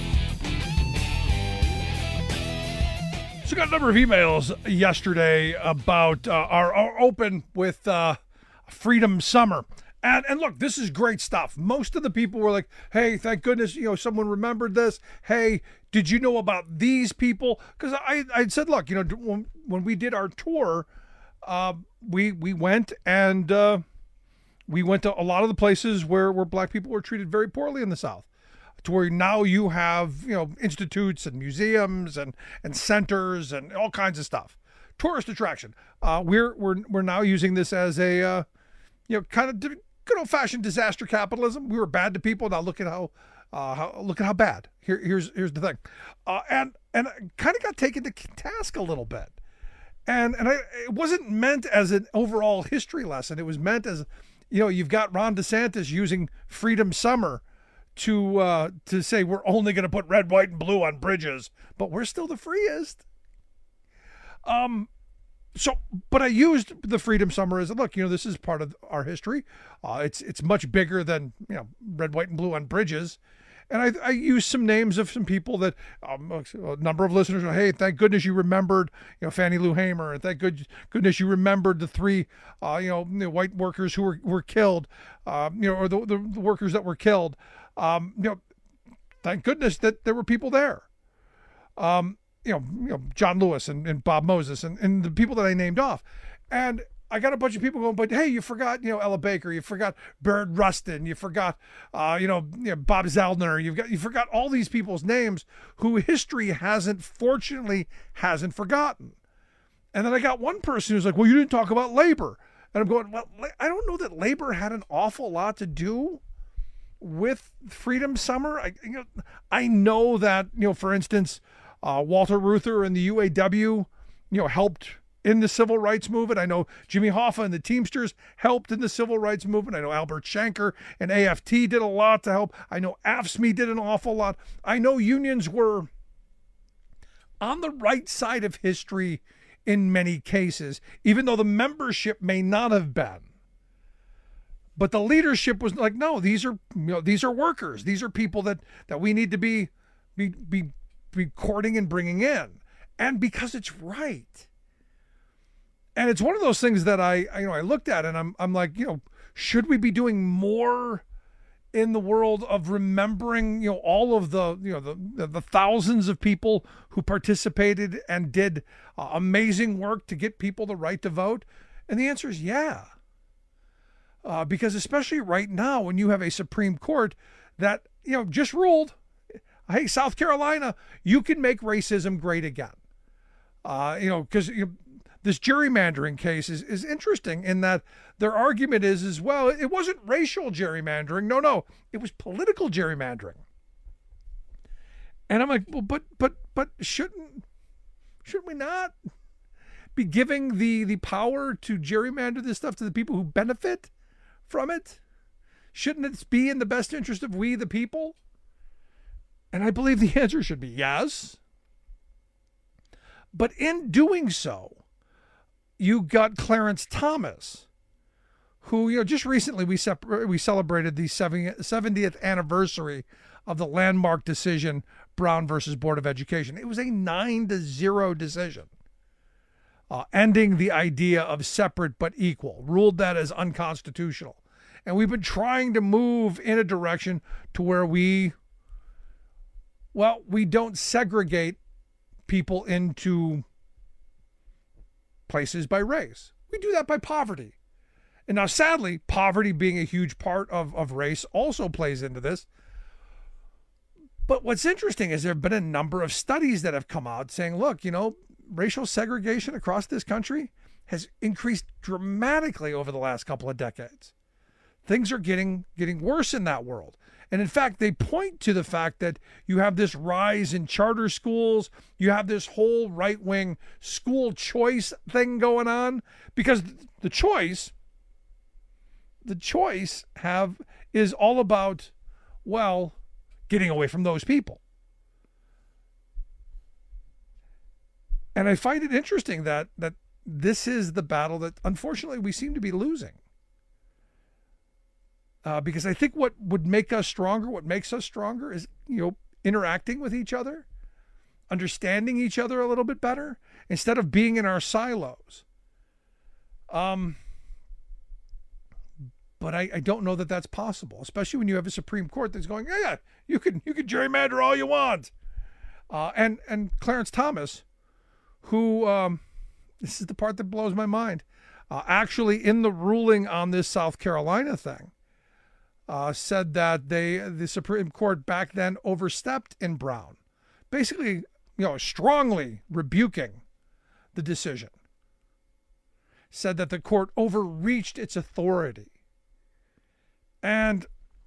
So got a number of emails yesterday about our open with Freedom Summer. And look, this is great stuff. Most of the people were like, hey, thank goodness, someone remembered this. Hey, did you know about these people? Because I said, look, when we did our tour, we went and we went to a lot of the places where black people were treated very poorly in the South. To where now you have, institutes and museums and centers and all kinds of stuff. Tourist attraction. We're now using this as a, kind of good old fashioned disaster capitalism. We were bad to people. Now look at how bad. Here's the thing. And I kind of got taken to task a little bit. And it wasn't meant as an overall history lesson. It was meant as, you've got Ron DeSantis using Freedom Summer to say we're only going to put red, white, and blue on bridges, but we're still the freest. But I used the Freedom Summer as look. This is part of our history. It's much bigger than red, white, and blue on bridges. And I used some names of some people that a number of listeners are, hey, thank goodness you remembered, Fannie Lou Hamer, and thank goodness you remembered the three, the white workers who were killed, or the workers that were killed. Thank goodness that there were people there. John Lewis and Bob Moses and the people that I named off. And I got a bunch of people going, but hey, you forgot, Ella Baker, you forgot Baird Rustin, you forgot, Bob Zeldner, you forgot all these people's names who history fortunately hasn't forgotten. And then I got one person who's like, well, you didn't talk about labor. And I'm going, well, I don't know that labor had an awful lot to do with Freedom Summer. I know that, for instance, Walter Reuther and the UAW, helped in the civil rights movement. I know Jimmy Hoffa and the Teamsters helped in the civil rights movement. I know Albert Shanker and AFT did a lot to help. I know AFSCME did an awful lot. I know unions were on the right side of history in many cases, even though the membership may not have been. But the leadership was like, no, these are workers. These are people that we need to be courting and bringing in. And because it's right. And it's one of those things that I looked at and I'm like, should we be doing more in the world of remembering, all of the thousands of people who participated and did amazing work to get people the right to vote? And the answer is yeah. Because especially right now, when you have a Supreme Court that, just ruled, hey, South Carolina, you can make racism great again. Because this gerrymandering case is interesting in that their argument is well, it wasn't racial gerrymandering. No, it was political gerrymandering. And I'm like, well, but shouldn't we not be giving the power to gerrymander this stuff to the people who benefit from it? Shouldn't it be in the best interest of we the people? And I believe the answer should be yes. But in doing so, you got Clarence Thomas, who, just recently we celebrated the 70th anniversary of the landmark decision, Brown versus Board of Education. It was a 9-0 decision, ending the idea of separate but equal, ruled that as unconstitutional. And we've been trying to move in a direction to where we don't segregate people into places by race. We do that by poverty. And now, sadly, poverty being a huge part of race also plays into this. But what's interesting is there have been a number of studies that have come out saying, look, racial segregation across this country has increased dramatically over the last couple of decades. Things are getting worse in that world. And in fact, they point to the fact that you have this rise in charter schools. You have this whole right-wing school choice thing going on because the choice is all about, getting away from those people. And I find it interesting that this is the battle that unfortunately we seem to be losing. Because I think what would make us stronger, what makes us stronger is, interacting with each other, understanding each other a little bit better, instead of being in our silos. But I don't know that that's possible, especially when you have a Supreme Court that's going, yeah, you can gerrymander all you want. And Clarence Thomas, who, this is the part that blows my mind, actually in the ruling on this South Carolina thing, said that the Supreme Court back then overstepped in Brown, basically, strongly rebuking the decision. Said that the court overreached its authority. And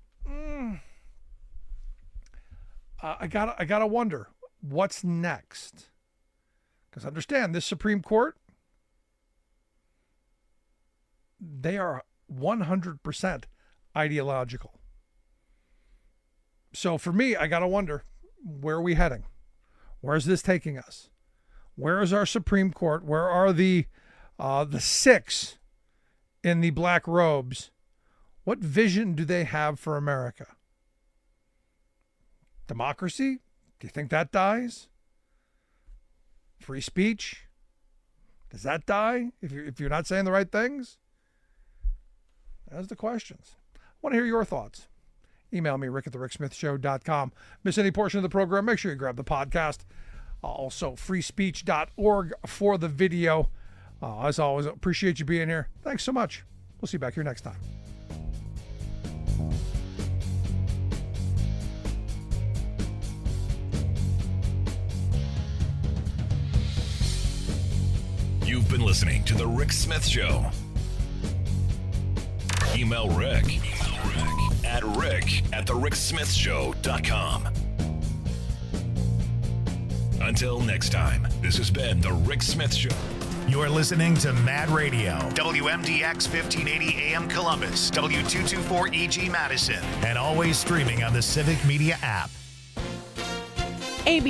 I gotta wonder what's next, because understand this Supreme Court, they are 100% ideological. So for me, I got to wonder, where are we heading? Where's this taking us? Where is our Supreme Court? Where are the six in the black robes? What vision do they have for America? Democracy? Do you think that dies? Free speech? Does that die if you're not saying the right things? That's the questions. I want to hear your thoughts. Email me, rick@thericksmithshow.com. Miss any portion of the program, make sure you grab the podcast. Also, freespeech.org for the video. As always, appreciate you being here. Thanks so much. We'll see you back here next time. You've been listening to The Rick Smith Show. Email Rick at rick@thericksmithshow.com. Until next time, this has been The Rick Smith Show. You're listening to Mad Radio, WMDX 1580 AM Columbus, W224 EG Madison, and always streaming on the Civic Media app. AB